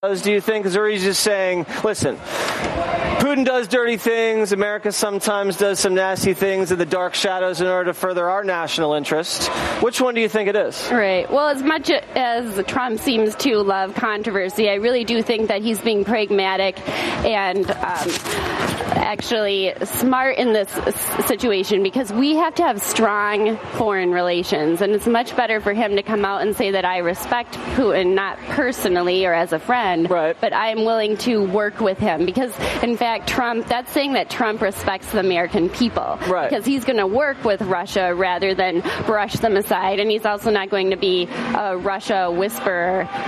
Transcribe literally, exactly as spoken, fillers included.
Do you think, or he's just saying, listen, Putin does dirty things, America sometimes does some nasty things in the dark shadows in order to further our national interest. Which one do you think it is? Right. Well, as much as Trump seems to love controversy, I really do think that he's being pragmatic and um, actually smart in this situation, because we have to have strong foreign relations, and it's much better for him to come out and say that I respect Putin, not personally or as a friend, right, but I am willing to work with him, because in fact Trump, that's saying that Trump respects the American people, right, because he's going to work with Russia rather than brush them aside, and he's also not going to be a Russia whisperer